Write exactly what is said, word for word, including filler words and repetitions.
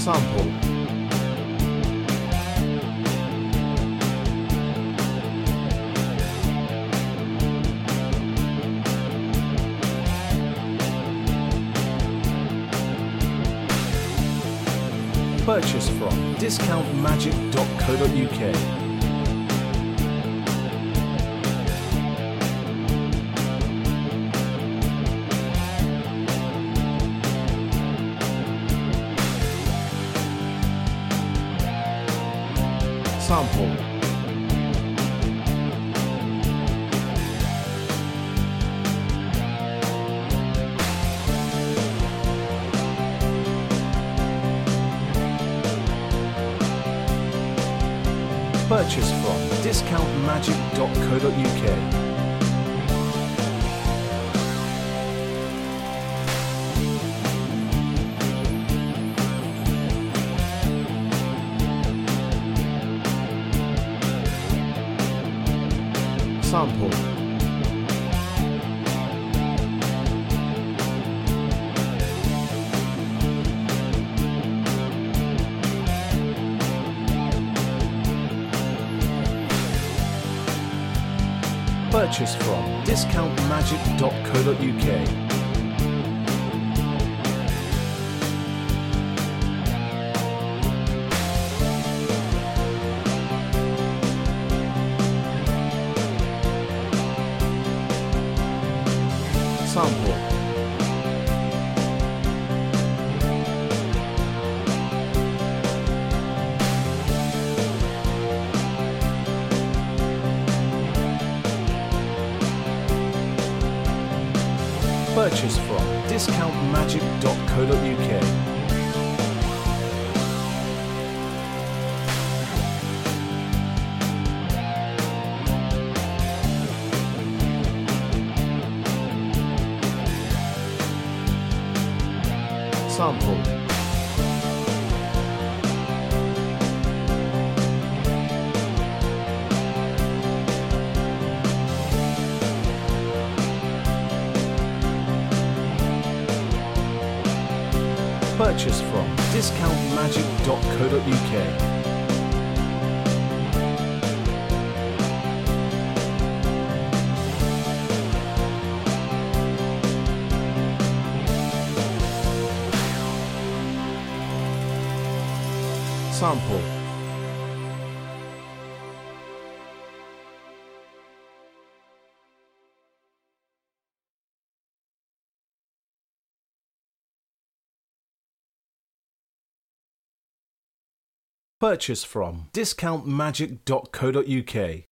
Sample. Purchase from discount magic dot co dot U K. Sample. Purchase from discount magic dot co dot U K. Sample. Purchase from discount magic dot co dot U K. Sample. Purchase from discount magic dot co dot U K. Sample. Purchase from discount magic dot co dot U K. Sample. Purchase from discount magic dot co dot U K.